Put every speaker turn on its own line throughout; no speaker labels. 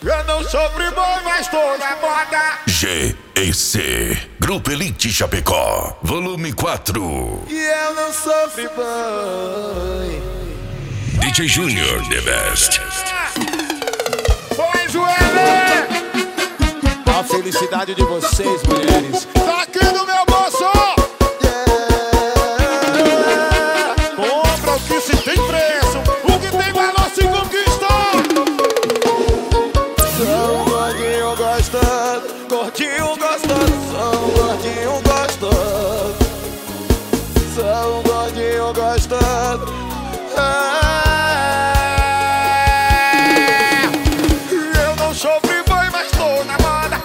Eu não sou playboy, mas tô na moda.
GEC, Grupo Elite Chapecó, volume 4.
E eu não sou playboy.
DJ Junior, the best.
Pois o L. A felicidade de vocês, mulheres, tá aqui no meu bolso. Compra o que se tem preço, o que tem valor se conquista. São gordinho gostoso, gordinho gostoso, são gordinho gostoso, são gordinho gostoso. Eu não sou playboy, mas tô na moda.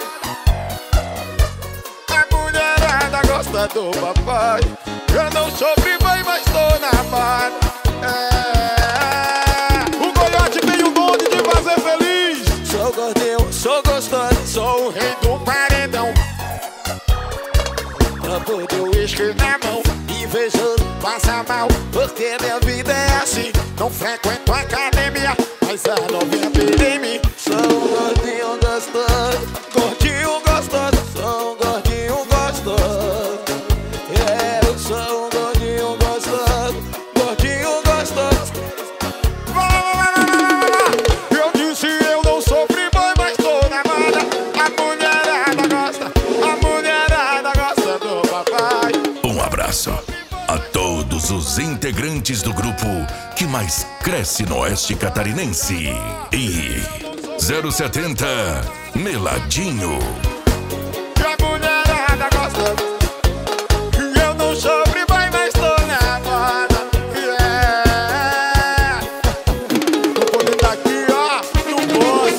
A mulherada gosta do papai. Eu não sou playboy, mas tô na moda. O Coiote tem o dom de te fazer feliz. Sou gordinho, sou gostoso, sou o rei do paredão. Tampo de uísque na mão, invejoso passa mal, porque minha vida é assim. Não frequento academia, mas a novinha pira em mim. Sou um gordinho gostoso, gordinho gostoso, sou um gordinho gostoso. Eu sou um gordinho gostoso, gordinho gostoso. Eu disse eu não sou playboy, mas tô na moda. A mulherada gosta do papai.
Um abraço a todos os integrantes do grupo que mais cresce no oeste catarinense. E 070 Meladinho.
E a mulherada gosta. Eu não sou playboy, mas tô na moda. Não vou estar aqui, ó, no bolso.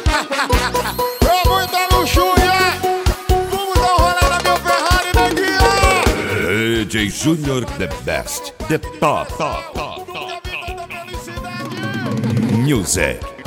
É muita luxúria. Vamos dar um rolê na meu Ferrari daqui, ó.
DJ Junior, the best, the top. Music.